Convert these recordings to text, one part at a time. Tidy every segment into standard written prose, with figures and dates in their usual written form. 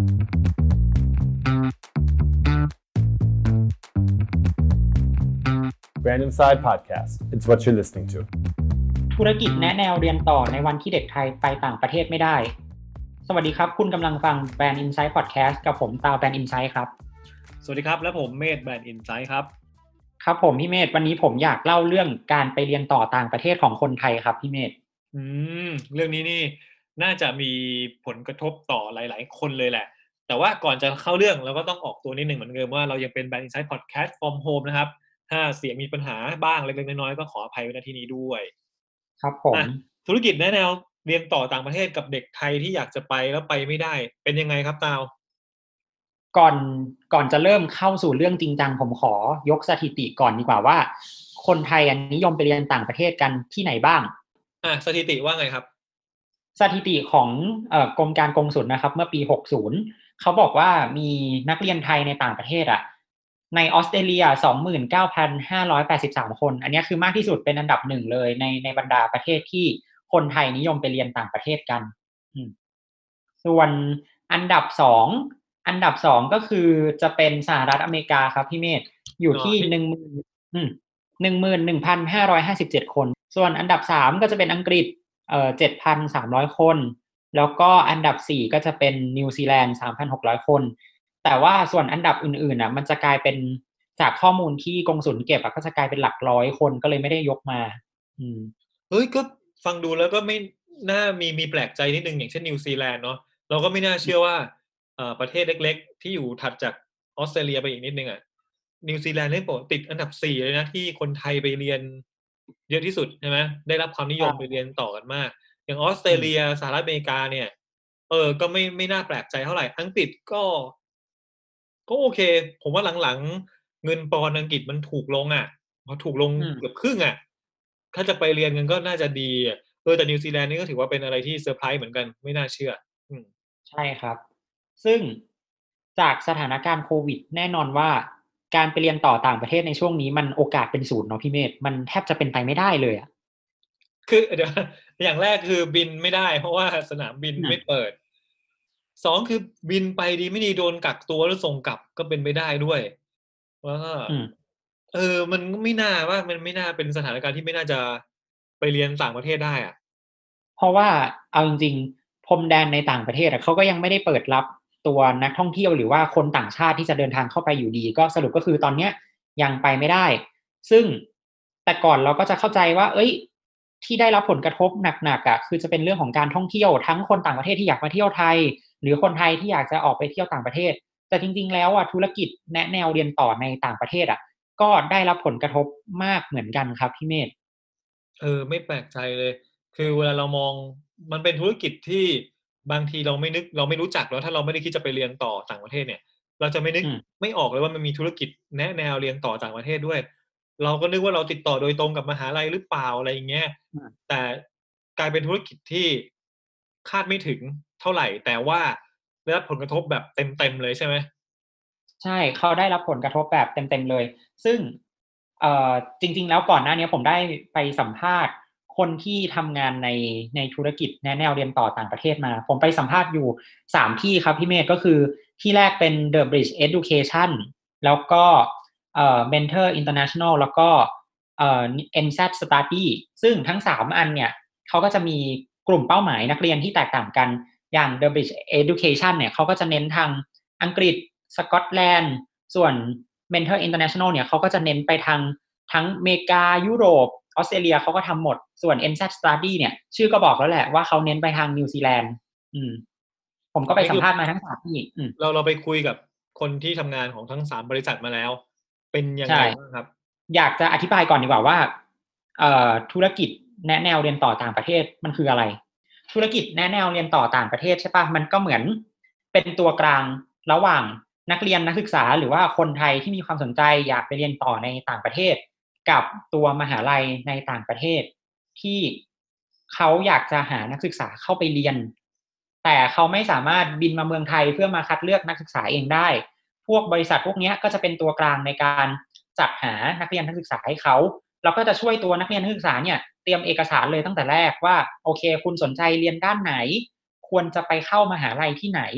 Brand Inside Podcast. It's what you're listening to. ธุรกิจแนะแนวเรียนต่อในวันที่เด็กไทยไปต่างประเทศไม่ได้สวัสดีครับคุณกำลังฟัง Brand Insight Podcast กับผมตาว Brand Insight ครับสวัสดีครับและผมเมธ Brand Insight ครับครับผมพี่เมธวันนี้ผมอยากเล่าเรื่องการไปเรียนต่อต่างประเทศของคนไทยครับพี่เมธเรื่องนี้นี่น่าจะมีผลกระทบต่อหลายๆคนเลยแหละแต่ว่าก่อนจะเข้าเรื่องเราก็ต้องออกตัวนิดนึงเหมือนเดิมว่าเรายังเป็น Brand Insight Podcast from home นะครับถ้าเสียงมีปัญหาบ้างเล็กๆน้อยๆก็ขออภัยไว้ณที่นี้ด้วยครับผมธุรกิจแนวเรียนต่อต่างประเทศกับเด็กไทยที่อยากจะไปแล้วไปไม่ได้เป็นยังไงครับตาวก่อนจะเริ่มเข้าสู่เรื่องจริงจังผมขอยกสถิติก่อนดีกว่าว่าคนไทยนิยมไปเรียนต่างประเทศกันที่ไหนบ้างสถิติว่าไงครับสถิติของกรมการกงสุลนะครับเมื่อปี60เขาบอกว่ามีนักเรียนไทยในต่างประเทศในออสเตรเลีย 29,583 คนอันนี้คือมากที่สุดเป็นอันดับหนึ่งเลยในบรรดาประเทศที่คนไทยนิยมไปเรียนต่างประเทศกันส่วนอันดับ2ก็คือจะเป็นสหรัฐอเมริกาครับพี่เมธอยู่ที่ 11,557 คนส่วนอันดับ3ก็จะเป็นอังกฤษ7,300 คนแล้วก็อันดับ4ก็จะเป็นนิวซีแลนด์ 3,600 คนแต่ว่าส่วนอันดับอื่นๆมันจะกลายเป็นจากข้อมูลที่กงสุลเก็บก็จะกลายเป็นหลักร้อยคนก็เลยไม่ได้ยกมาเฮ้ยก็ฟังดูแล้วก็ไม่น่ามีแปลกใจนิดนึงอย่างเช่นนิวซีแลนด์เนาะเราก็ไม่น่าเชื่อว่าประเทศเล็กๆที่อยู่ถัดจากออสเตรเลียไปอีกนิดนึงนิวซีแลนด์ได้ติดอันดับ4เลยนะที่คนไทยไปเรียนเยอะที่สุดใช่ไหมได้รับความนิยมไปเรียนต่อกันมากอย่างออสเตรเลียสหรัฐอเมริกาเนี่ยก็ไม่น่าแปลกใจเท่าไหร่อังกฤษก็โอเคผมว่าหลังๆเงินปอนด์อังกฤษมันถูกลงพอถูกลงเกือบครึ่งถ้าจะไปเรียนกันก็น่าจะดีแต่นิวซีแลนด์นี่ก็ถือว่าเป็นอะไรที่เซอร์ไพรส์เหมือนกันไม่น่าเชื่อใช่ครับซึ่งจากสถานการณ์โควิดแน่นอนว่าการไปเรียนต่อต่างประเทศในช่วงนี้มันโอกาสเป็นศูนย์เนาะพี่เมธมันแทบจะเป็นไปไม่ได้เลยคือเดี๋ยวอย่างแรกคือบินไม่ได้เพราะว่าสนามบินไม่เปิด2คือบินไปดีไม่ดีโดนกักตัวแล้วส่งกลับก็เป็นไปได้ด้วยแล้วก็มันไม่น่าว่ามันไม่น่าเป็นสถานการณ์ที่ไม่น่าจะไปเรียนต่างประเทศได้เพราะว่าเอาจริงๆพรมแดนในต่างประเทศเขาก็ยังไม่ได้เปิดรับตัวนักท่องเที่ยวหรือว่าคนต่างชาติที่จะเดินทางเข้าไปอยู่ดีก็สรุปก็คือตอนเนี้ยยังไปไม่ได้ซึ่งแต่ก่อนเราก็จะเข้าใจว่าที่ได้รับผลกระทบหนักๆคือจะเป็นเรื่องของการท่องเที่ยวทั้งคนต่างประเทศที่อยากมาเที่ยวไทยหรือคนไทยที่อยากจะออกไปเที่ยวต่างประเทศแต่จริงๆแล้วธุรกิจแนะแนวเรียนต่อในต่างประเทศก็ได้รับผลกระทบมากเหมือนกันครับพี่เมธไม่แปลกใจเลยคือเวลาเรามองมันเป็นธุรกิจที่บางทีเราไม่รู้จักแล้วถ้าเราไม่ได้คิดจะไปเรียนต่อต่างประเทศเนี่ยเราจะไม่ออกเลยว่ามันมีธุรกิจแนะแนวเรียนต่อต่างประเทศด้วยเราก็นึกว่าเราติดต่อโดยตรงกับมหาลัยหรือเปล่าอะไรอย่างเงี้ยแต่กลายเป็นธุรกิจที่คาดไม่ถึงเท่าไหร่แต่ว่าได้รับผลกระทบแบบเต็มๆเลยใช่ไหมใช่เขาได้รับผลกระทบแบบเต็มๆเลยซึ่งจริงๆแล้วก่อนหน้านี้ผมได้ไปสัมภาษณ์คนที่ทำงานในธุรกิจแนะแนวเรียนต่อต่างประเทศมาผมไปสัมภาษณ์อยู่3ที่ครับพี่เมธก็คือที่แรกเป็น The Bridge Education แล้วก็Mentor International แล้วก็NZ Study ซึ่งทั้ง3อันเนี่ยเขาก็จะมีกลุ่มเป้าหมายนักเรียนที่แตกต่างกันอย่าง The Bridge Education เนี่ยเขาก็จะเน้นทางอังกฤษสกอตแลนด์ส่วน Mentor International เนี่ยเขาก็จะเน้นไปทางทั้งอเมริกายุโรปออสเตรเลียเขาก็ทำหมดส่วน NZ Study เนี่ยชื่อก็บอกแล้วแหละว่าเขาเน้นไปทางนิวซีแลนด์ผมก็ไปสัมภาษณ์มาทั้ง3ที่เราไปคุยกับคนที่ทำงานของทั้ง3บริษัทมาแล้วเป็นยังไงบ้างครับอยากจะอธิบายก่อนดีกว่าว่าธุรกิจแนะแนวเรียนต่อต่างประเทศมันคืออะไรธุรกิจแนะแนวเรียนต่อต่างประเทศใช่ปะมันก็เหมือนเป็นตัวกลางระหว่างนักเรียนนักศึกษาหรือว่าคนไทยที่มีความสนใจอยากไปเรียนต่อในต่างประเทศกับตัวมหาลัยในต่างประเทศที่เขาอยากจะหานักศึกษาเข้าไปเรียนแต่เขาไม่สามารถบินมาเมืองไทยเพื่อมาคัดเลือกนักศึกษาเองได้พวกบริษัทพวกนี้ก็จะเป็นตัวกลางในการจัดหานักเรียนนักศึกษาให้เขาเราก็จะช่วยตัวนักเรียนนักศึกษาเนี่ยเตรียมเอกสารเลยตั้งแต่แรกว่าโอเคคุณสนใจเรียนด้านไหนควรจะไปเข้ามหาลัยที่ไหน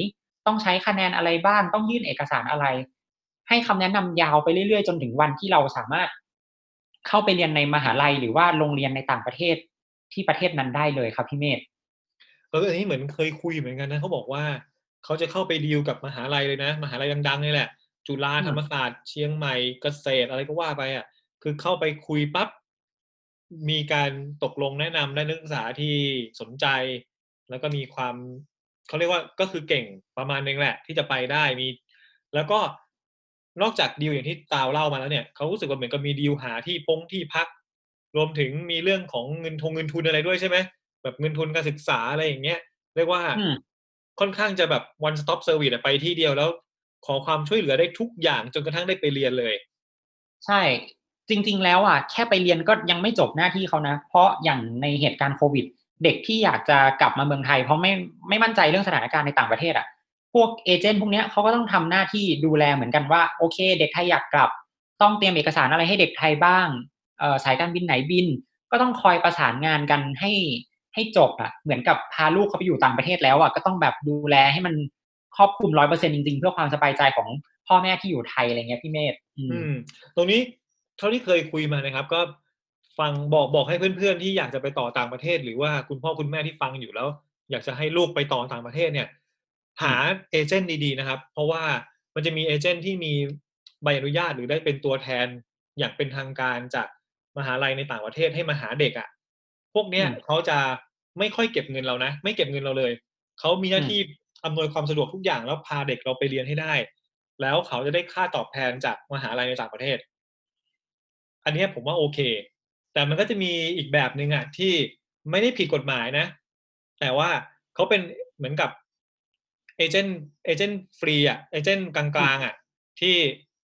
ต้องใช้คะแนนอะไรบ้างต้องยื่นเอกสารอะไรให้คำแนะนำยาวไปเรื่อยๆจนถึงวันที่เราสามารถเข้าไปเรียนในมหาลัยหรือว่าโรงเรียนในต่างประเทศที่ประเทศนั้นได้เลยครับพี่เมธอันนี้เหมือนเคยคุยเหมือนกันนะเขาบอกว่าเขาจะเข้าไปดีลกับมหาลัยเลยนะมหาลัยดังๆนี่แหละจุฬาธรรมศาสตร์เชียงใหม่เกษตรอะไรก็ว่าไปอ่ะคือเข้าไปคุยปั๊บมีการตกลงแนะนำได้นักศึกษาที่สนใจแล้วก็มีความเขาเรียกว่าก็คือเก่งประมาณนึงแหละที่จะไปได้มีแล้วก็นอกจากดีลอย่างที่ตาวเล่ามาแล้วเนี่ยเขารู้สึกว่าเหมือนกับมีดีลหาที่พักรวมถึงมีเรื่องของเงินทุนอะไรด้วยใช่ไหม แบบเงินทุนการศึกษาอะไรอย่างเงี้ยเรียกว่าค่อนข้างจะแบบ one stop service ไปที่เดียวแล้วขอความช่วยเหลือได้ทุกอย่างจนกระทั่งได้ไปเรียนเลยใช่จริงๆแล้วอ่ะแค่ไปเรียนก็ยังไม่จบหน้าที่เขานะเพราะอย่างในเหตุการณ์โควิดเด็กที่อยากจะกลับมาเมืองไทยเพราะไม่มั่นใจเรื่องสถานการณ์ในต่างประเทศอ่ะพวกเอเจนต์พวกเนี้ยเขาก็ต้องทำหน้าที่ดูแลเหมือนกันว่าโอเคเด็กไทยอยากกลับต้องเตรียมเอกสารอะไรให้เด็กไทยบ้างสายการบินไหนบินก็ต้องคอยประสานงานกันให้จบอ่ะเหมือนกับพาลูกเขาไปอยู่ต่างประเทศแล้วอ่ะก็ต้องแบบดูแลให้มันครอบคลุม100%จริงๆเพื่อความสบายใจของพ่อแม่ที่อยู่ไทยอะไรเงี้ยพี่เมธตรงนี้เท่าที่เคยคุยมานะครับก็ฟังบอกให้เพื่อนๆที่อยากจะไปต่อต่างประเทศหรือว่าคุณพ่อคุณแม่ที่ฟังอยู่แล้วอยากจะให้ลูกไปต่อต่างประเทศเนี่ยหาเอเจนต์ดีๆนะครับเพราะว่ามันจะมีเอเจนต์ที่มีใบอนุญาตหรือได้เป็นตัวแทนอย่างเป็นทางการจากมหาลัยในต่างประเทศให้มาหาเด็กอ่ะพวกเนี้ยเขาจะไม่ค่อยเก็บเงินเรานะไม่เก็บเงินเราเลยเขามีหน้าที่อำนวยความสะดวกทุกอย่างแล้วพาเด็กเราไปเรียนให้ได้แล้วเขาจะได้ค่าตอบแทนจากมหาลัยในต่างประเทศอันนี้ผมว่าโอเคแต่มันก็จะมีอีกแบบหนึ่งอ่ะที่ไม่ได้ผิดกฎหมายนะแต่ว่าเขาเป็นเหมือนกับเอเจนต์ฟรีอ่ะเอเจนต์กลางๆอ่ะที่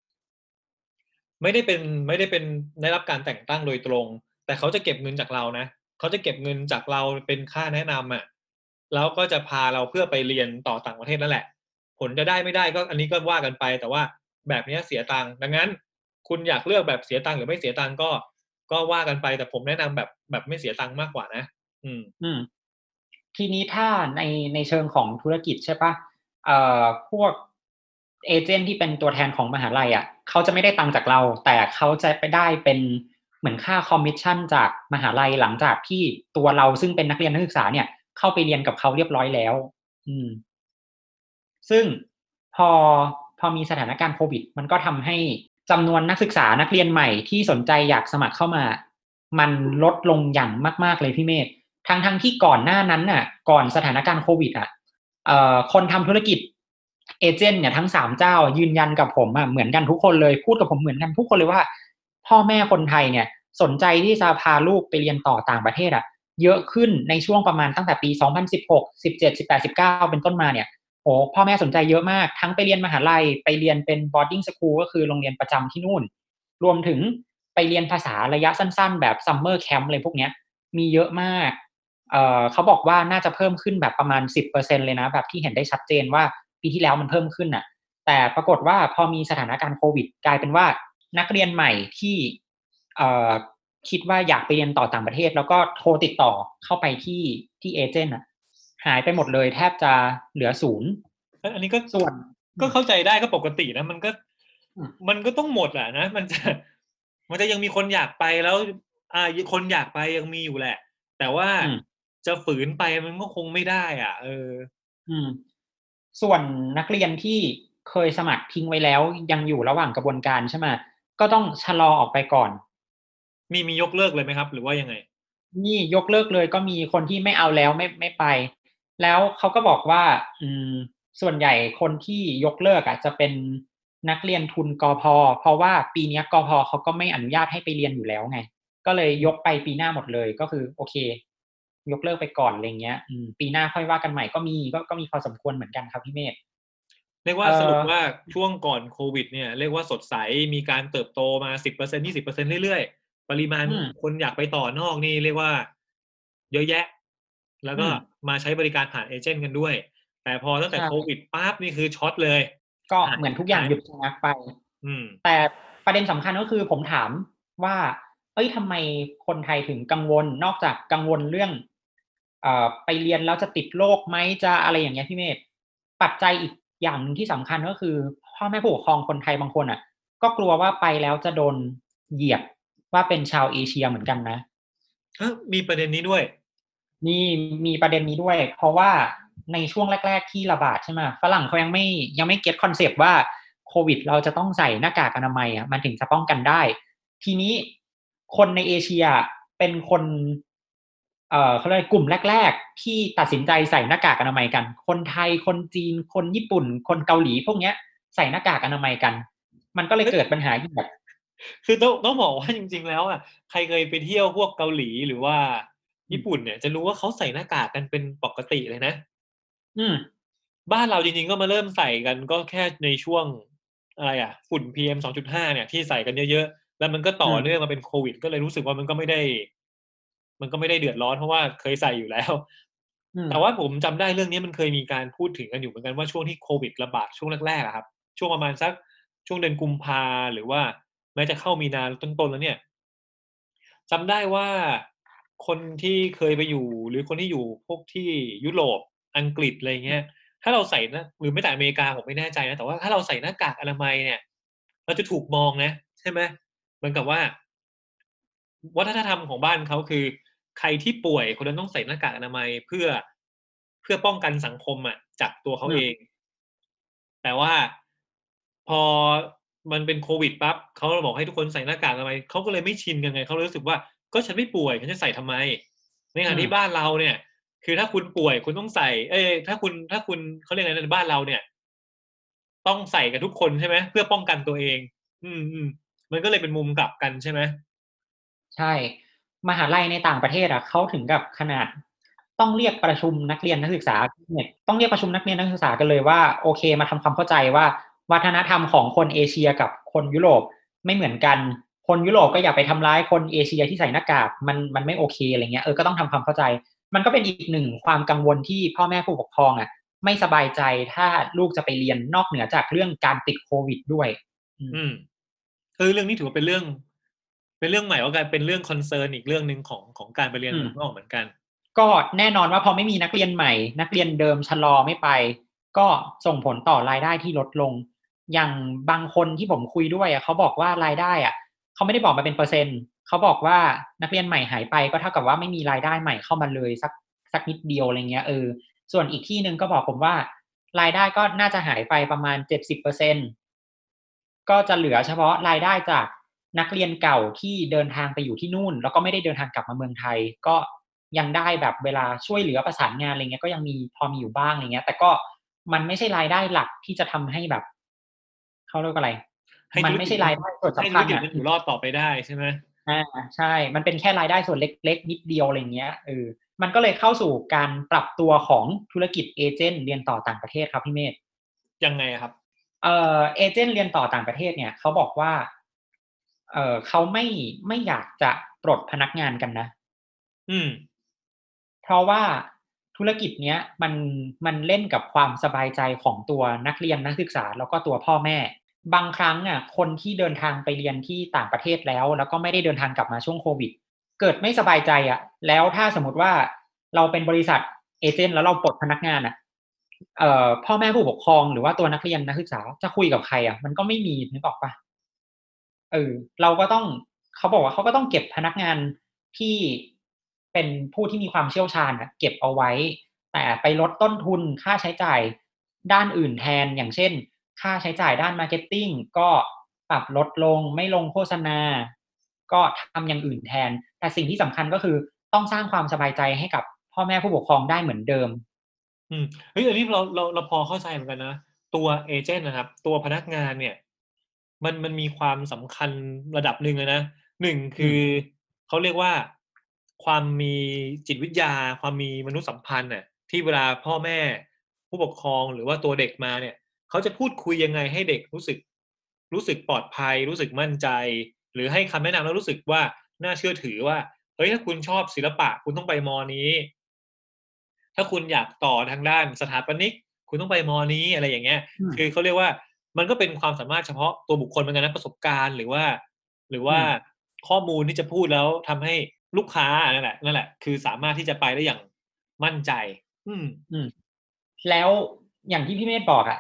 ไม่ได้เป็นได้รับการแต่งตั้งโดยตรงแต่เขาจะเก็บเงินจากเรานะเขาจะเก็บเงินจากเราเป็นค่าแนะนำอ่ะแล้วก็จะพาเราเพื่อไปเรียนต่อต่างประเทศนั่นแหละผลจะได้ไม่ได้ก็อันนี้ก็ว่ากันไปแต่ว่าแบบนี้เสียตังค์ดังนั้นคุณอยากเลือกแบบเสียตังค์หรือไม่เสียตังค์ก็ว่ากันไปแต่ผมแนะนำแบบไม่เสียตังค์มากกว่านะทีนี้ถ้าในเชิงของธุรกิจใช่ปะพวกเอเจนต์ที่เป็นตัวแทนของมหาลัยอ่ะเขาจะไม่ได้ตังค์จากเราแต่เขาจะไปได้เป็นเหมือนค่าคอมมิชชั่นจากมหาลัยหลังจากที่ตัวเราซึ่งเป็นนักเรียนนักศึกษาเนี่ยเข้าไปเรียนกับเขาเรียบร้อยแล้วซึ่งพอพอมีสถานการณ์โควิดมันก็ทำให้จำนวนนักศึกษานักเรียนใหม่ที่สนใจอยากสมัครเข้ามามันลดลงอย่างมากๆเลยพี่เมธทั้งที่ก่อนหน้านั้นน่ะก่อนสถานการณ์โควิดคนทำธุรกิจเอเจนต์เนี่ยทั้ง3เจ้ายืนยันกับผมเหมือนกันทุกคนเลยพูดกับผมเหมือนกันทุกคนเลยว่าพ่อแม่คนไทยเนี่ยสนใจที่จะพาลูกไปเรียนต่อต่างประเทศเยอะขึ้นในช่วงประมาณตั้งแต่ปี2016 17 18 19เป็นต้นมาเนี่ยโอ้พ่อแม่สนใจเยอะมากทั้งไปเรียนมหาลัยไปเรียนเป็น boarding school ก็คือโรงเรียนประจำที่นู่นรวมถึงไปเรียนภาษาระยะสั้นๆแบบ summer camp อะไรพวกเนี้ยมีเยอะมากเขาบอกว่าน่าจะเพิ่มขึ้นแบบประมาณ 10% เลยนะแบบที่เห็นได้ชัดเจนว่าปีที่แล้วมันเพิ่มขึ้นแต่ปรากฏว่าพอมีสถานการณ์โควิดกลายเป็นว่านักเรียนใหม่ที่คิดว่าอยากไปเรียนต่อต่างประเทศแล้วก็โทรติดต่อเข้าไปที่เอเจนต์หายไปหมดเลยแทบจะเหลือ0 อันนี้ก็ส่วนก็เข้าใจได้ก็ปกตินะมันก็ต้องหมดแหละนะมันจะยังมีคนอยากไปแล้วคนอยากไปยังมีอยู่แหละแต่ว่าจะฝืนไปมันก็คงไม่ได้ส่วนนักเรียนที่เคยสมัครทิ้งไว้แล้วยังอยู่ระหว่างกระบวนการใช่ไหมก็ต้องชะลอออกไปก่อนมียกเลิกเลยไหมครับหรือว่ายังไงนี่ยกเลิกเลยก็มีคนที่ไม่เอาแล้วไม่ไปแล้วเขาก็บอกว่าส่วนใหญ่คนที่ยกเลิกจะเป็นนักเรียนทุนกพ.เพราะว่าปีนี้กพ.เขาก็ไม่อนุญาตให้ไปเรียนอยู่แล้วไงก็เลยยกไปปีหน้าหมดเลยก็คือโอเคยกเลิกไปก่อนอะไรเงี้ยปีหน้าค่อยว่ากันใหม่ก็มีพอสมควรเหมือนกันครับพี่เมธเรียกว่าสรุปว่าช่วงก่อนโควิดเนี่ยเรียกว่าสดใสมีการเติบโตมา 10% 20% เรื่อยๆปริมาณคนอยากไปต่อนอกนี่เรียกว่าเยอะแยะแล้วก็มาใช้บริการผ่านเอเจนต์กันด้วยแต่พอตั้งแต่โควิดปั๊บนี่คือช็อตเลยก็เหมือนทุกอย่างหยุดชะงักไปแต่ประเด็นสำคัญก็คือผมถามว่าทำไมคนไทยถึงกังวลนอกจากกังวลเรื่องไปเรียนแล้วจะติดโรคไหมจะอะไรอย่างเงี้ยพี่เมธปัจจัยอย่างนึงที่สำคัญก็คือพ่อแม่ผู้ปกครองคนไทยบางคนอ่ะก็กลัวว่าไปแล้วจะโดนเหยียดว่าเป็นชาวเอเชียเหมือนกันนะมีประเด็นนี้ด้วยนี่มีประเด็นนี้ด้วยเพราะว่าในช่วงแรกๆที่ระบาดใช่ไหมฝรั่งเขายังไม่เก็ตคอนเซปต์ว่าโควิดเราจะต้องใส่หน้ากากอนามัยอ่ะมันถึงจะป้องกันได้ทีนี้คนในเอเชียเป็นคนเขาเรียกกลุ่มแรกๆที่ตัดสินใจใส่หน้ากากอนามัยกันคนไทยคนจีนคนญี่ปุ่นคนเกาหลีพวกเนี้ยใส่หน้ากากอนามัยกันมันก็เลยเกิดปัญหาแบบคือต้องบอกว่าจริงๆแล้วอ่ะใครเคยไปเที่ยวพวกเกาหลีหรือว่าญี่ปุ่นเนี่ยจะรู้ว่าเขาใส่หน้ากากกันเป็นปกติเลยนะบ้านเราจริงๆก็มาเริ่มใส่กันก็แค่ในช่วงอะไรฝุ่น PM 2.5เนี่ยที่ใส่กันเยอะๆแล้วมันก็ต่อเนื่องมาเป็นโควิดก็เลยรู้สึกว่ามันก็ไม่ได้เดือดร้อนเพราะว่าเคยใส่อยู่แล้วแต่ว่าผมจำได้เรื่องนี้มันเคยมีการพูดถึงกันอยู่เหมือนกันว่าช่วงที่โควิดระบาดช่วงแรกๆครับช่วงประมาณสักช่วงเดือนกุมภาหรือว่าแม้จะเข้ามีนาต้นๆแล้วเนี่ยจำได้ว่าคนที่เคยไปอยู่หรือคนที่อยู่พวกที่ยุโรปอังกฤษอะไรเงี้ยถ้าเราใส่นะหรือไม่แต่อเมริกาผมไม่แน่ใจนะแต่ว่าถ้าเราใส่หน้ากากอนามัยเนี่ยเราจะถูกมองนะใช่ไหมเหมือนกับว่าวัฒนธรรมของบ้านเขาคือใครที่ป่วยคนนั้นต้องใส่หน้ากากอนามัยเพื่อป้องกันสังคมจากตัวเขาเองแต่ว่าพอมันเป็นโควิดปั๊บเขาบอกให้ทุกคนใส่หน้ากากอนามัยเขาก็เลยไม่ชินกันไงเขาเลยรู้สึกว่าก็ฉันไม่ป่วยฉันจะใส่ทำไมในขณะที่บ้านเราเนี่ยคือถ้าคุณป่วยคุณต้องใส่ถ้าคุณเขาเรียกอะไรในบ้านเราเนี่ยต้องใส่กับทุกคนใช่ไหมเพื่อป้องกันตัวเองมันก็เลยเป็นมุมกลับกันใช่ไหมใช่มหาลัยในต่างประเทศเขาถึงกับขนาดต้องเรียกประชุมนักเรียนนักศึกษาเนี่ยต้องเรียกประชุมนักเรียนนักศึกษากันเลยว่าโอเคมาทำความเข้าใจว่าวัฒนธรรมของคนเอเชียกับคนยุโรปไม่เหมือนกันคนยุโรปก็อย่าไปทำร้ายคนเอเชียที่ใส่หน้ากากมันไม่โอเคอะไรเงี้ยก็ต้องทำความเข้าใจมันก็เป็นอีกหนึ่งความกังวลที่พ่อแม่ผู้ปกครองไม่สบายใจถ้าลูกจะไปเรียนนอกเหนือจากเรื่องการติดโควิดด้วยเรื่องนี้ถือว่าเป็นเรื่องใหม่ว่าการเป็นเรื่องคอนเซิร์นอีกเรื่องนึงของการไปเรียนเมืองนอกเหมือนกันก็แน่นอนว่าพอไม่มีนักเรียนใหม่นักเรียนเดิมชะลอไม่ไปก็ส่งผลต่อรายได้ที่ลดลงอย่างบางคนที่ผมคุยด้วยเขาบอกว่ารายได้เขาไม่ได้บอกมาเป็นเปอร์เซ็นต์เขาบอกว่านักเรียนใหม่หายไปก็เท่ากับว่าไม่มีรายได้ใหม่เข้ามาเลยสักนิดเดียวอะไรเงี้ยส่วนอีกที่นึงก็บอกผมว่ารายได้ก็น่าจะหายไปประมาณ 70% ก็จะเหลือเฉพาะรายได้จากนักเรียนเก่าที่เดินทางไปอยู่ที่นู่นแล้วก็ไม่ได้เดินทางกลับมาเมืองไทยก็ยังได้แบบเวลาช่วยเหลือประสานงานอะไรเงี้ยก็ยังมีพอมีอยู่บ้างอะไรเงี้ยแต่ก็มันไม่ใช่รายได้หลักที่จะทำให้แบบเขาเรียกว่าอะไรมันไม่ใช่รายได้ส่วนสำคัญมันอยู่รอดต่อไปได้ใช่ไหมใช่มันเป็นแค่รายได้ส่วนเล็กๆนิดเดียวอะไรเงี้ยมันก็เลยเข้าสู่การปรับตัวของธุรกิจเอเจนต์เรียนต่อต่างประเทศครับพี่เมธยังไงครับเอเจนต์เรียนต่อต่างประเทศเนี่ยเขาบอกว่าเขาไม่อยากจะปลดพนักงานกันนะเพราะว่าธุรกิจเนี้ยมันเล่นกับความสบายใจของตัวนักเรียนนักศึกษาแล้วก็ตัวพ่อแม่บางครั้งคนที่เดินทางไปเรียนที่ต่างประเทศแล้วก็ไม่ได้เดินทางกลับมาช่วงโควิดเกิดไม่สบายใจแล้วถ้าสมมติว่าเราเป็นบริษัทเอเจนต์แล้วเราปลดพนักงานพ่อแม่ผู้ปกครองหรือว่าตัวนักเรียนนักศึกษาจะคุยกับใครมันก็ไม่มีนึกออกปะเราก็ต้องเขาบอกว่าเขาก็ต้องเก็บพนักงานที่เป็นผู้ที่มีความเชี่ยวชาญเก็บเอาไว้แต่ไปลดต้นทุนค่าใช้จ่ายด้านอื่นแทนอย่างเช่นค่าใช้จ่ายด้านมาร์เก็ตติ้งก็ปรับลดลงไม่ลงโฆษณาก็ทำอย่างอื่นแทนแต่สิ่งที่สำคัญก็คือต้องสร้างความสบายใจให้กับพ่อแม่ผู้ปกครองได้เหมือนเดิมอันนี้เราพอเข้าใจเหมือนกันนะตัวเอเจนต์นะครับตัวพนักงานเนี่ยมันมีความสำคัญระดับหนึ่งเลยนะหนึ่งคือเขาเรียกว่าความมีจิตวิทยาความมีมนุษยสัมพันธ์ที่เวลาพ่อแม่ผู้ปกครองหรือว่าตัวเด็กมาเนี่ยเขาจะพูดคุยยังไงให้เด็กรู้สึกปลอดภัยรู้สึกมั่นใจหรือให้คำแนะนำแล้วรู้สึกว่าน่าเชื่อถือว่าเฮ้ยถ้าคุณชอบศิลปะคุณต้องไปม.นี้ถ้าคุณอยากต่อทางด้านสถาปนิกคุณต้องไปม.นี้อะไรอย่างเงี้ยคือเขาเรียกว่ามันก็เป็นความสามารถเฉพาะตัวบุคคลเหมือนกันนะประสบการณ์หรือว่าข้อมูลที่จะพูดแล้วทำให้ลูกค้านั่นแหละคือสามารถที่จะไปได้อย่างมั่นใจแล้วอย่างที่พี่เมธบอก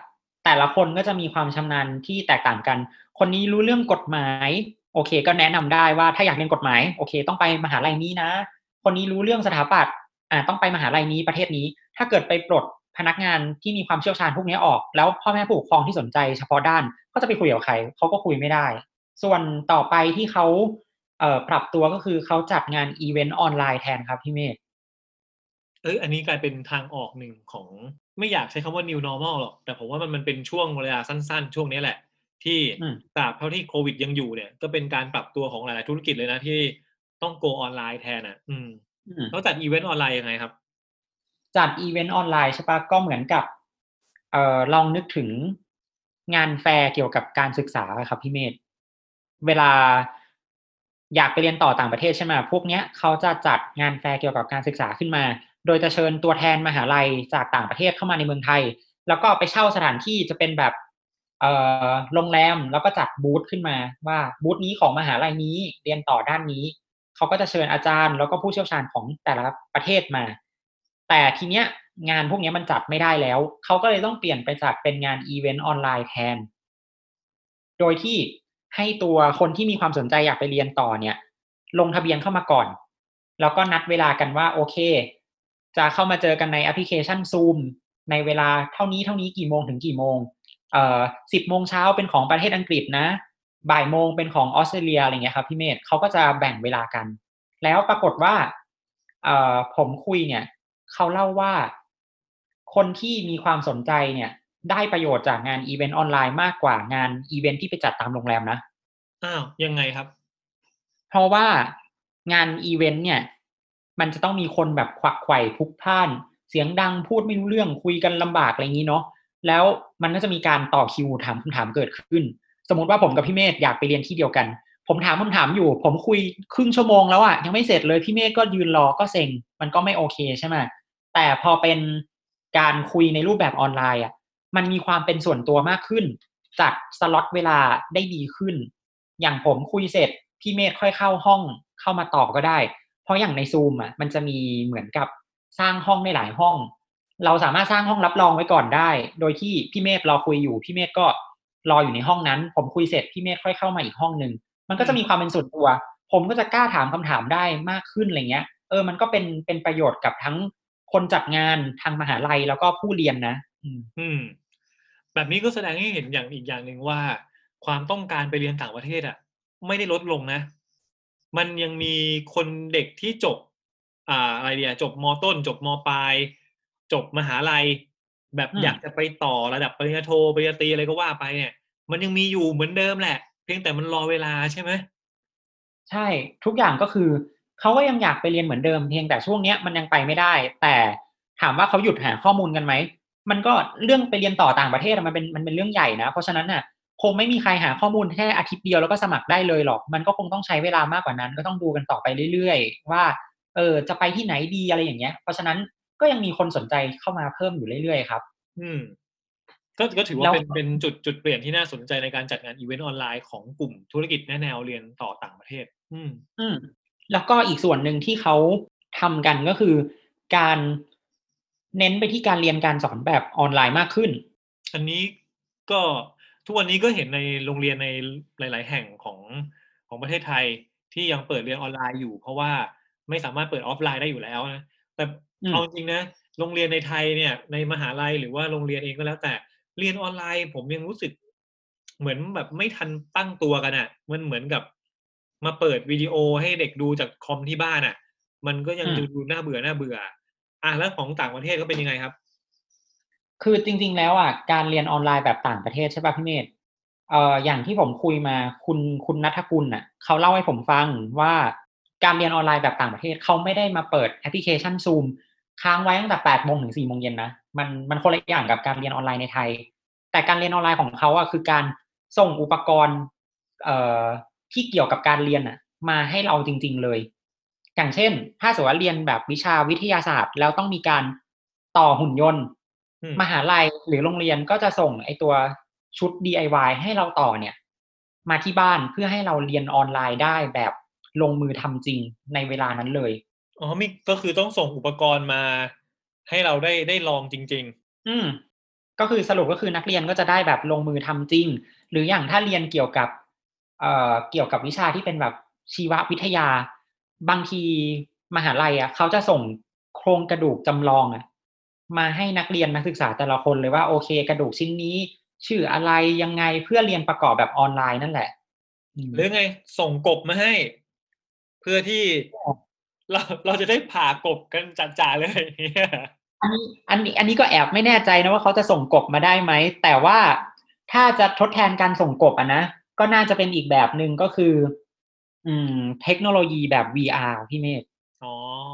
แต่ละคนก็จะมีความชำนาญที่แตกต่างกันคนนี้รู้เรื่องกฎหมายโอเคก็แนะนำได้ว่าถ้าอยากเรียนกฎหมายโอเคต้องไปมหาลัยนี้นะคนนี้รู้เรื่องสถาปัตย์ต้องไปมหาลัยนี้ประเทศนี้ถ้าเกิดไปปลดพนักงานที่มีความเชี่ยวชาญพวกนี้ออกแล้วพ่อแม่ผู้ปกครองที่สนใจเฉพาะด้านก็จะไปคุยกับใครเขาก็คุยไม่ได้ส่วนต่อไปที่เขาปรับตัวก็คือเขาจัดงานอีเวนต์ออนไลน์แทนครับพี่เมธอันนี้กลายเป็นทางออกหนึ่งของไม่อยากใช้คำว่า new normal หรอกแต่ผมว่ามันเป็นช่วงเวลาสั้นๆช่วงนี้แหละที่ตราบเท่าที่โควิดยังอยู่เนี่ยก็เป็นการปรับตัวของหลายๆธุรกิจเลยนะที่ต้อง go ออนไลน์แทนแล้วจัดอีเวนต์ออนไลน์ยังไงครับจัดอีเวนต์ออนไลน์ใช่ปะก็เหมือนกับลองนึกถึงงานแฟร์เกี่ยวกับการศึกษาครับพี่เมธเวลาอยากไปเรียนต่อต่างประเทศใช่ไหมพวกเนี้ยเขาจะจัดงานแฟร์เกี่ยวกับการศึกษาขึ้นมาโดยจะเชิญตัวแทนมหาลัยจากต่างประเทศเข้ามาในเมืองไทยแล้วก็ไปเช่าสถานที่จะเป็นแบบโรงแรมแล้วก็จัดบูธขึ้นมาว่าบูธนี้ของมหาลัยนี้เรียนต่อด้านนี้เขาก็จะเชิญอาจารย์แล้วก็ผู้เชี่ยวชาญของแต่ละประเทศมาแต่ทีเนี้ยงานพวกนี้มันจัดไม่ได้แล้วเขาก็เลยต้องเปลี่ยนไปจัดเป็นงานอีเวนต์ออนไลน์แทนโดยที่ให้ตัวคนที่มีความสนใจอยากไปเรียนต่อเนี่ยลงทะเบียนเข้ามาก่อนแล้วก็นัดเวลากันว่าโอเคจะเข้ามาเจอกันในแอปพลิเคชัน Zoom ในเวลาเท่านี้กี่โมงถึงกี่โมง10 โมงเช้าเป็นของประเทศอังกฤษนะบ่ายโมงเป็นของออสเตรเลียอะไรเงี้ยครับพี่เมธเขาก็จะแบ่งเวลากันแล้วปรากฏว่าผมคุยเนี่ยเขาเล่าว่าคนที่มีความสนใจเนี่ยได้ประโยชน์จากงานอีเวนต์ออนไลน์มากกว่างานอีเวนต์ที่ไปจัดตามโรงแรมนะอ้าวยังไงครับเพราะว่างานอีเวนต์เนี่ยมันจะต้องมีคนแบบขวักไขว่พลุกพล่านเสียงดังพูดไม่รู้เรื่องคุยกันลำบากอะไรอย่างนี้เนาะแล้วมันก็จะมีการต่อคิวถามคำถามเกิดขึ้นสมมติว่าผมกับพี่เมธอยากไปเรียนที่เดียวกันผมถามคำถามอยู่ผมคุยครึ่งชั่วโมงแล้วอะยังไม่เสร็จเลยพี่เมธก็ยืนรอก็เซ็งมันก็ไม่โอเคใช่ไหมแต่พอเป็นการคุยในรูปแบบออนไลน์อะมันมีความเป็นส่วนตัวมากขึ้นจัดสล็อตเวลาได้ดีขึ้นอย่างผมคุยเสร็จพี่เมธค่อยเข้าห้องเข้ามาตอบก็ได้เพราะอย่างใน Zoom อะมันจะมีเหมือนกับสร้างห้องได้หลายห้องเราสามารถสร้างห้องรับรองไว้ก่อนได้โดยที่พี่เมธรอคุยอยู่พี่เมธก็รออยู่ในห้องนั้นผมคุยเสร็จพี่เมธค่อยเข้ามาอีกห้องนึงมันก็จะมีความเป็นส่วนตัวผมก็จะกล้าถามคำถามได้มากขึ้นอะไรเงี้ยมันก็เป็นประโยชน์กับทั้งคนจัดงานทางมหาลัยแล้วก็ผู้เรียนนะแบบนี้ก็แสดงให้เห็นอย่างอีกอย่างหนึ่งว่าความต้องการไปเรียนต่างประเทศอ่ะไม่ได้ลดลงนะมันยังมีคนเด็กที่จบอะไรดีจบม.ต้นจบม.ปลายจบมหาลัยแบบอยากจะไปต่อระดับปริญญาโทปริญญาตรีอะไรก็ว่าไปเนี่ยมันยังมีอยู่เหมือนเดิมแหละเพียงแต่มันรอเวลาใช่ไหมใช่ทุกอย่างก็คือเขาก็ยังอยากไปเรียนเหมือนเดิมเพียงแต่ช่วงเนี้ยมันยังไปไม่ได้แต่ถามว่าเขาหยุดหาข้อมูลกันไหมมันก็เรื่องไปเรียนต่อต่างประเทศมันเป็นเรื่องใหญ่นะเพราะฉะนั้นน่ะคงไม่มีใครหาข้อมูลแค่อาทิตย์เดียวแล้วก็สมัครได้เลยหรอกมันก็คงต้องใช้เวลามากกว่านั้นก็ต้องดูกันต่อไปเรื่อยๆว่าจะไปที่ไหนดีอะไรอย่างเงี้ยเพราะฉะนั้นก็ยังมีคนสนใจเข้ามาเพิ่มอยู่เรื่อยๆครับอืมก็ถือว่าเป็นจุดเปลี่ยนที่น่าสนใจในการจัดงานอีเวนต์ออนไลน์ของกลุ่มธุรกิจแนวเรียนต่อต่างประเทศแล้วก็อีกส่วนหนึ่งที่เขาทำกันก็คือการเน้นไปที่การเรียนการสอนแบบออนไลน์มากขึ้นอันนี้ก็ทุกวันนี้ก็เห็นในโรงเรียนในหลายๆแห่งของประเทศไทยที่ยังเปิดเรียนออนไลน์อยู่เพราะว่าไม่สามารถเปิดออฟไลน์ได้อยู่แล้วนะแต่เอาจริงๆนะโรงเรียนในไทยเนี่ยในมหาลัยหรือว่าโรงเรียนเองก็แล้วแต่เรียนออนไลน์ผมยังรู้สึกเหมือนแบบไม่ทันตั้งตัวกันอะมันเหมือนกับมาเปิดวิดีโอให้เด็กดูจากคอมที่บ้านอะมันก็ยังดูน่าเบื่อแล้วของต่างประเทศก็เป็นยังไงครับคือจริงๆแล้วการเรียนออนไลน์แบบต่างประเทศใช่ป่ะพี่เมธอย่างที่ผมคุยมาคุณณัฐกุลน่ะเขาเล่าให้ผมฟังว่าการเรียนออนไลน์แบบต่างประเทศเขาไม่ได้มาเปิดแอปพลิเคชัน Zoom ค้างไว้ตั้งแต่8 โมงถึง 4 โมงเย็นนะมันคนละอย่างกับการเรียนออนไลน์ในไทยแต่การเรียนออนไลน์ของเขาคือการส่งอุปกรณ์เอ่อที่เกี่ยวกับการเรียนมาให้เราจริงๆเลยอย่างเช่นถ้าสมมุติว่าเรียนแบบวิชาวิทยาศาสตร์แล้วต้องมีการต่อหุ่นยนต์มหาลัยหรือโรงเรียนก็จะส่งไอ้ตัวชุด DIY ให้เราต่อเนี่ยมาที่บ้านเพื่อให้เราเรียนออนไลน์ได้แบบลงมือทำจริงในเวลานั้นเลยก็คือต้องส่งอุปกรณ์มาให้เราได้ลองจริงๆก็คือสรุปก็คือนักเรียนก็จะได้แบบลงมือทำจริงหรืออย่างถ้าเรียนเกี่ยวกับวิชาที่เป็นแบบชีววิทยาบางทีมหาลัยเขาจะส่งโครงกระดูกจำลองมาให้นักเรียนนักศึกษาแต่ละคนเลยว่าโอเคกระดูกชิ้นนี้ชื่ออะไรยังไงเพื่อเรียนประกอบแบบออนไลน์นั่นแหละหรือไงส่งกบมาให้เพื่อที่เราจะได้ผ่ากบกันจ่าๆเลยอันนี้ก็แอบไม่แน่ใจนะว่าเขาจะส่งกบมาได้ไหมแต่ว่าถ้าจะทดแทนการส่งกบนะก็น่าจะเป็นอีกแบบหนึ่งก็คือเทคโนโลยีแบบ VR พี่เมธอ๋อ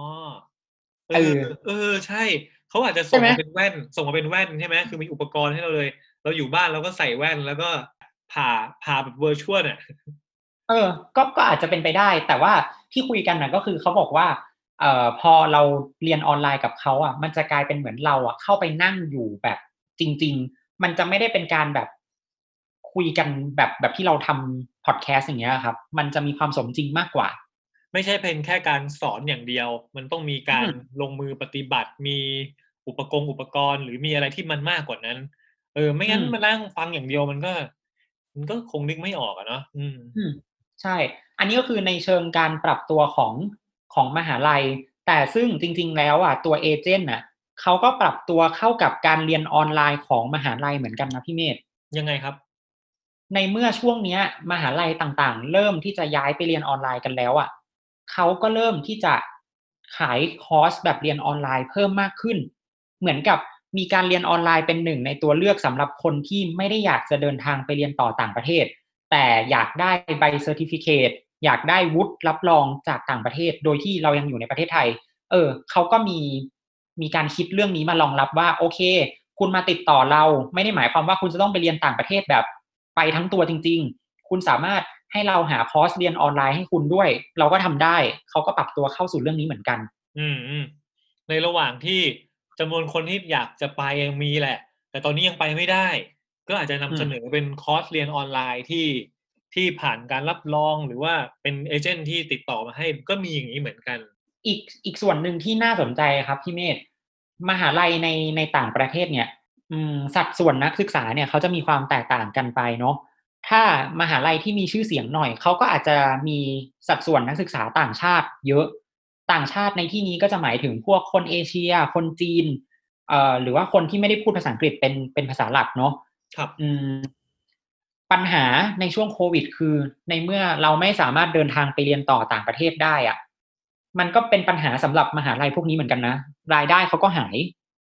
ใช่เขาอาจจะส่งมาเป็นแว่นใช่ไหมคือมีอุปกรณ์ให้เราเลยเราอยู่บ้านเราก็ใส่แว่นแล้วก็ผ่าแบบเวอร์ชวลอ่ะก็อาจจะเป็นไปได้แต่ว่าที่คุยกันก็คือเขาบอกว่าพอเราเรียนออนไลน์กับเขามันจะกลายเป็นเหมือนเราเข้าไปนั่งอยู่แบบจริงๆมันจะไม่ได้เป็นการแบบคุยกันแบบที่เราทำพอดแคสต์อย่างเงี้ยครับมันจะมีความสมจริงมากกว่าไม่ใช่เป็นแค่การสอนอย่างเดียวมันต้องมีการลงมือปฏิบัติมีอุปกรณ์หรือมีอะไรที่มันมากกว่านั้นไม่งั้นมานั่งฟังอย่างเดียวมันก็คงนึกไม่ออกเนาะใช่อันนี้ก็คือในเชิงการปรับตัวของมหาลัยแต่ซึ่งจริงๆแล้วตัวเอเจนต์เขาก็ปรับตัวเข้ากับการเรียนออนไลน์ของมหาลัยเหมือนกันนะพี่เมธยังไงครับในเมื่อช่วงนี้มหาลัยต่างๆเริ่มที่จะย้ายไปเรียนออนไลน์กันแล้วเขาก็เริ่มที่จะขายคอร์สแบบเรียนออนไลน์เพิ่มมากขึ้นเหมือนกับมีการเรียนออนไลน์เป็นหนึ่งในตัวเลือกสำหรับคนที่ไม่ได้อยากจะเดินทางไปเรียนต่อต่างประเทศแต่อยากได้ใบเซอร์ติฟิเคตอยากได้วุฒิรับรองจากต่างประเทศโดยที่เรายังอยู่ในประเทศไทยเขาก็มีการคิดเรื่องนี้มารองรับว่าโอเคคุณมาติดต่อเราไม่ได้หมายความว่าคุณจะต้องไปเรียนต่างประเทศแบบไปทั้งตัวจริงๆคุณสามารถให้เราหาคอร์สเรียนออนไลน์ให้คุณด้วยเราก็ทำได้เขาก็ปรับตัวเข้าสู่เรื่องนี้เหมือนกันในระหว่างที่จำนวนคนที่อยากจะไปยังมีแหละแต่ตอนนี้ยังไปไม่ได้ก็อาจจะนำเสนอเป็นคอร์สเรียนออนไลน์ที่ผ่านการรับรองหรือว่าเป็นเอเจนต์ที่ติดต่อมาให้ก็มีอย่างนี้เหมือนกันอีกส่วนหนึ่งที่น่าสนใจครับพี่เมธมหาลัยในต่างประเทศเนี่ยสัดส่วนนักศึกษาเนี่ยเขาจะมีความแตกต่างกันไปเนาะถ้ามหาลัยที่มีชื่อเสียงหน่อยเขาก็อาจจะมีสัดส่วนนักศึกษาต่างชาติเยอะต่างชาติในที่นี้ก็จะหมายถึงพวกคนเอเชียคนจีนหรือว่าคนที่ไม่ได้พูดภาษาอังกฤษเป็นภาษาหลักเนาะครับปัญหาในช่วงโควิดคือในเมื่อเราไม่สามารถเดินทางไปเรียนต่อต่างประเทศได้มันก็เป็นปัญหาสำหรับมหาลัยพวกนี้เหมือนกันนะรายได้เขาก็หาย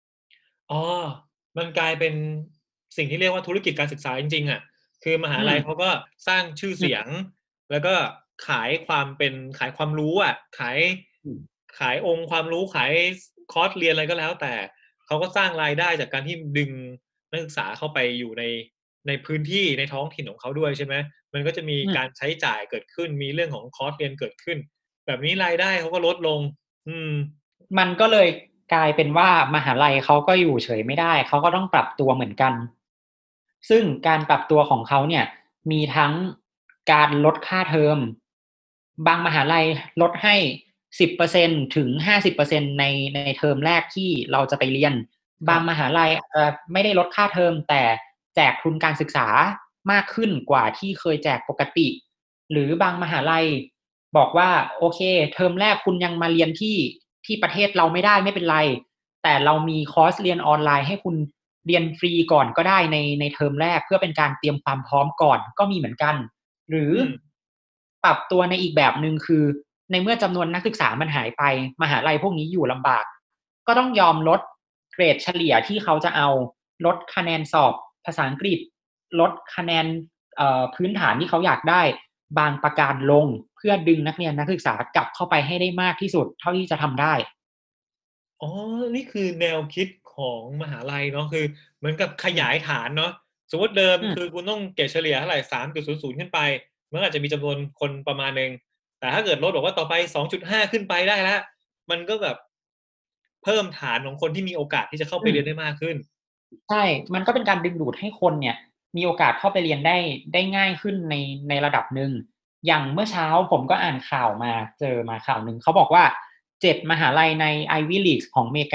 มันกลายเป็นสิ่งที่เรียกว่าธุรกิจการศึกษาจริงๆคือมหาลัยเขาก็สร้างชื่อเสียงแล้วก็ขายความรู้ขายองค์ความรู้ขายคอร์สเรียนอะไรก็แล้วแต่เขาก็สร้างรายได้จากการที่ดึงนักศึกษาเข้าไปอยู่ในพื้นที่ในท้องถิ่นของเขาด้วยใช่ไหมมันก็จะมีการใช้จ่ายเกิดขึ้นมีเรื่องของคอร์สเรียนเกิดขึ้นแบบนี้รายได้เขาก็ลดลงมันก็เลยกลายเป็นว่ามหาลัยเขาก็อยู่เฉยไม่ได้เขาก็ต้องปรับตัวเหมือนกันซึ่งการปรับตัวของเขาเนี่ยมีทั้งการลดค่าเทอมบางมหาลัยลดให้ 10% ถึง 50% ในเทอมแรกที่เราจะไปเรียนบางมหาลัยอาจจะไม่ได้ลดค่าเทอมแต่แจกทุนการศึกษามากขึ้นกว่าที่เคยแจกปกติหรือบางมหาลัยบอกว่าโอเคเทอมแรกคุณยังมาเรียนที่ประเทศเราไม่เป็นไรแต่เรามีคอร์สเรียนออนไลน์ให้คุณเรียนฟรีก่อนก็ได้ในเทอมแรกเพื่อเป็นการเตรียมความพร้อมก่อนก็มีเหมือนกันหรือปรับตัวในอีกแบบนึงคือในเมื่อจำนวนนักศึกษามันหายไปมหาลัยพวกนี้อยู่ลำบากก็ต้องยอมลดเกรดเฉลี่ยที่เขาจะเอาลดคะแนนสอบภาษาอังกฤษลดคะแนนพื้นฐานที่เขาอยากได้บางประการลงเพื่อดึงนักเรียนนักศึกษากลับเข้าไปให้ได้มากที่สุดเท่าที่จะทำได้นี่คือแนวคิดของมหาลัยเนาะคือเหมือนกับขยายฐานเนาะสมมติเดิมคือคุณต้องเกรดเฉลี่ยเท่าไหร่ 3.00 ขึ้นไปมันอาจจะมีจำนวนคนประมาณนึงแต่ถ้าเกิดลดบอกว่าต่อไป 2.5 ขึ้นไปได้แล้วมันก็แบบเพิ่มฐานของคนที่มีโอกาสที่จะเข้าไปเรียนได้มากขึ้นใช่มันก็เป็นการดึงดูดให้คนเนี่ยมีโอกาสเข้าไปเรียนได้ง่ายขึ้นในระดับหนึ่งอย่างเมื่อเช้าผมก็อ่านข่าวมาเจอมาข่าวหนึ่งเขาบอกว่า7มหาลัยใน Ivy League ของอเมริกา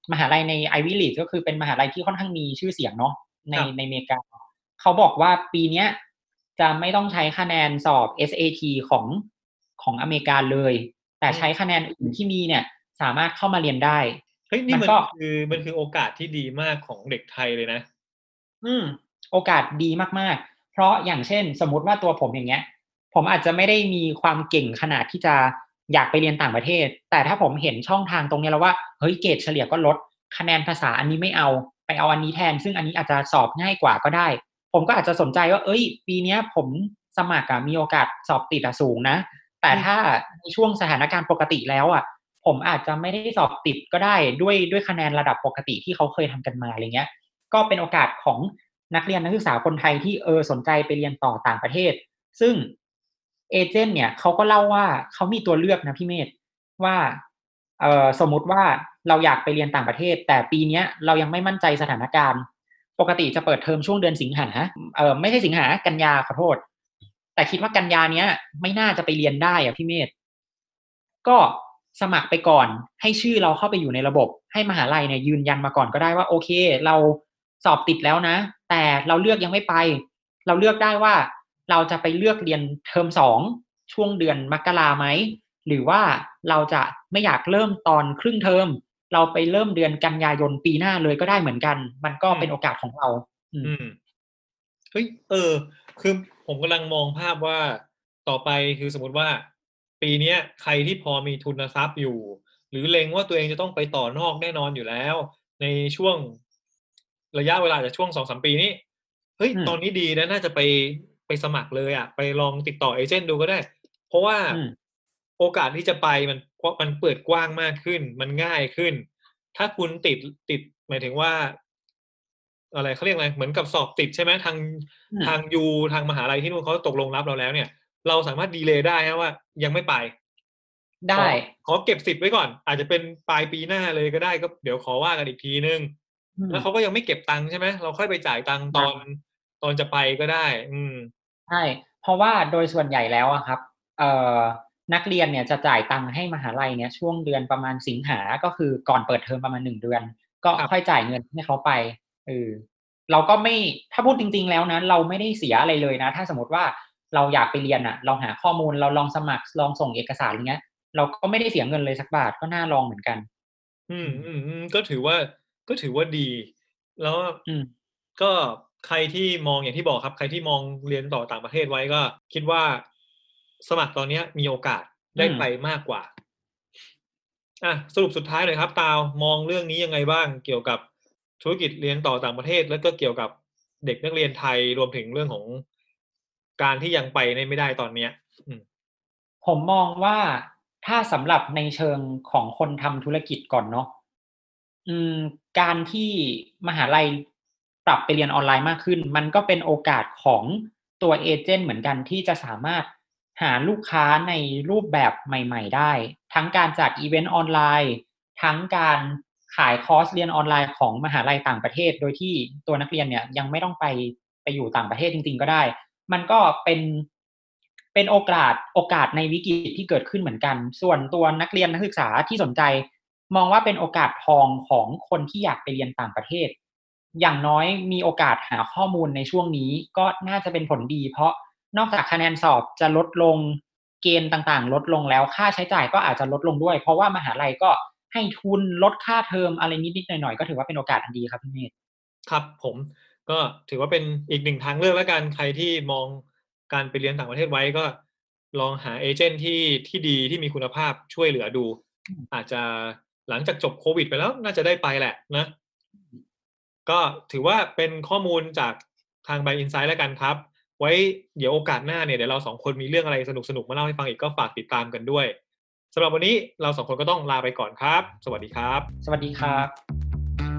มหาลัยใน Ivy League ก็คือเป็นมหาลัยที่ค่อนข้างมีชื่อเสียงเนาะในครับในอเมริกาเขาบอกว่าปีเนี้ยจะไม่ต้องใช้คะแนนสอบ SAT ของอเมริกาเลย แต่ใช้คะแนนอื่นที่มีเนี่ยสามารถเข้ามาเรียนได้เฮ้ยนี่มันก็คือโอกาสที่ดีมากของเด็กไทยเลยนะโอกาสดีมากๆเพราะอย่างเช่นสมมุติว่าตัวผมอย่างเงี้ยผมอาจจะไม่ได้มีความเก่งขนาดที่จะอยากไปเรียนต่างประเทศแต่ถ้าผมเห็นช่องทางตรงนี้แล้วว่าเฮ้ยเกรดเฉลี่ยก็ลดคะแนนภาษาอันนี้ไม่เอาไปเอาอันนี้แทนซึ่งอันนี้อาจจะสอบง่ายกว่าก็ได้ผมก็อาจจะสนใจว่าปีนี้ผมสมัครมีโอกาสสอบติดสูงนะแต่ถ้าในช่วงสถานการณ์ปกติแล้วผมอาจจะไม่ได้สอบติดก็ได้ด้วยคะแนนระดับปกติที่เขาเคยทำกันมาอะไรเงี้ยก็เป็นโอกาสของนักเรียนนักศึกษาคนไทยที่สนใจไปเรียนต่อต่างประเทศซึ่งเอเจนต์เนี่ยเขาก็เล่าว่าเขามีตัวเลือกนะพี่เมธว่าสมมุติว่าเราอยากไปเรียนต่างประเทศแต่ปีนี้เรายังไม่มั่นใจสถานการณ์ปกติจะเปิดเทอมช่วงเดือนสิงหาไม่ใช่สิงหากันยาขอโทษแต่คิดว่ากันยาเนี้ยไม่น่าจะไปเรียนได้พี่เมธก็สมัครไปก่อนให้ชื่อเราเข้าไปอยู่ในระบบให้มหาลัยเนี่ยยืนยันมาก่อนก็ได้ว่าโอเคเราสอบติดแล้วนะแต่เราเลือกยังไม่ไปเราเลือกได้ว่าเราจะไปเลือกเรียนเทอม2ช่วงเดือนมกราไหมหรือว่าเราจะไม่อยากเริ่มตอนครึ่งเทอมเราไปเริ่มเดือนกันยายนปีหน้าเลยก็ได้เหมือนกันมันก็เป็นโอกาสของเราเฮ้ยคือผมกำลังมองภาพว่าต่อไปคือสมมติว่าปีนี้ใครที่พอมีทุนทรัพย์อยู่หรือเล็งว่าตัวเองจะต้องไปต่อนอกแน่นอนอยู่แล้วในช่วงระยะเวลาจากช่วง 2-3 ปีนี้เฮ้ยตอนนี้ดีนะน่าจะไปสมัครเลยไปลองติดต่อเอเจนต์ดูก็ได้เพราะว่าโอกาสที่จะไปมันเปิดกว้างมากขึ้นมันง่ายขึ้นถ้าคุณติดหมายถึงว่าอะไรเขาเรียกอะไรเหมือนกับสอบติดใช่ไหมทางยูทางมหาลัยที่นู่นเขาตกลงรับเราแล้วเนี่ยเราสามารถดีเลย์ได้นะว่ายังไม่ไปได้ขอเก็บสิทธิ์ไว้ก่อนอาจจะเป็นปลายปีหน้าเลยก็ได้ก็เดี๋ยวขอว่ากันอีกทีนึงแล้วเขาก็ยังไม่เก็บตังค์ใช่ไหมเราค่อยไปจ่ายตังค์ตอนจะไปก็ได้ใช่เพราะว่าโดยส่วนใหญ่แล้วครับนักเรียนเนี่ยจะจ่ายตังค์ให้มหาลัยเนี่ยช่วงเดือนประมาณสิงหาก็คือก่อนเปิดเทอมประมาณ1 เดือนก็ค่อยจ่ายเงินให้เขาไปเราก็ไม่ถ้าพูดจริงๆแล้วนะเราไม่ได้เสียอะไรเลยนะถ้าสมมติว่าเราอยากไปเรียนเราหาข้อมูลเราลองสมัครลองส่งเอกสารอะไรเงี้ยเราก็ไม่ได้เสียเงินเลยสักบาทก็น่าลองเหมือนกันก็ถือว่าดีแล้วก็ใครที่มองอย่างที่บอกครับใครที่มองเรียนต่อต่างประเทศไว้ก็คิดว่าสมัครตอนนี้มีโอกาสได้ไปมากกว่าสรุปสุดท้ายเลยครับตาวมองเรื่องนี้ยังไงบ้างเกี่ยวกับธุรกิจเรียนต่อต่างประเทศแล้วก็เกี่ยวกับเด็กนักเรียนไทยรวมถึงเรื่องของการที่ยังไปไม่ได้ตอนนี้ผมมองว่าถ้าสำหรับในเชิงของคนทำธุรกิจก่อนเนาะการที่มหาลัยปรับไปเรียนออนไลน์มากขึ้นมันก็เป็นโอกาสของตัวเอเจนต์เหมือนกันที่จะสามารถหาลูกค้าในรูปแบบใหม่ๆได้ทั้งการจัดอีเวนต์ออนไลน์ทั้งการขายคอร์สเรียนออนไลน์ของมหาลัยต่างประเทศโดยที่ตัวนักเรียนเนี่ยยังไม่ต้องไปอยู่ต่างประเทศจริงๆก็ได้มันก็เป็นโอกาสในวิกฤตที่เกิดขึ้นเหมือนกันส่วนตัวนักเรียนนักศึกษาที่สนใจมองว่าเป็นโอกาสทองของคนที่อยากไปเรียนต่างประเทศอย่างน้อยมีโอกาสหาข้อมูลในช่วงนี้ก็น่าจะเป็นผลดีเพราะนอกจากคะแนนสอบจะลดลงเกณฑ์ต่างๆลดลงแล้วค่าใช้จ่ายก็อาจจะลดลงด้วยเพราะว่ามหาลัยก็ให้ทุนลดค่าเทอมอะไรนิดๆหน่อยๆก็ถือว่าเป็นโอกาสอันดีครับพี่เมธครับผมก็ถือว่าเป็นอีกหนึ่งทางเลือกแล้วกันใครที่มองการไปเรียนต่างประเทศไว้ก็ลองหาเอเจนต์ที่ดีที่มีคุณภาพช่วยเหลือดูอาจจะหลังจากจบโควิดไปแล้วน่าจะได้ไปแหละนะก็ถือว่าเป็นข้อมูลจากทาง By Insight แล้วกันครับไว้เดี๋ยวโอกาสหน้าเนี่ยเดี๋ยวเรา2คนมีเรื่องอะไรสนุกๆมาเล่าให้ฟังอีกก็ฝากติดตามกันด้วยสำหรับวันนี้เรา2คนก็ต้องลาไปก่อนครับสวัสดีครับสวัสดีครับ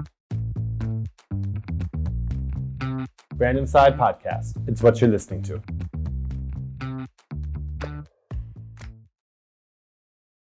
Random Side Podcast. It's what you're listening to.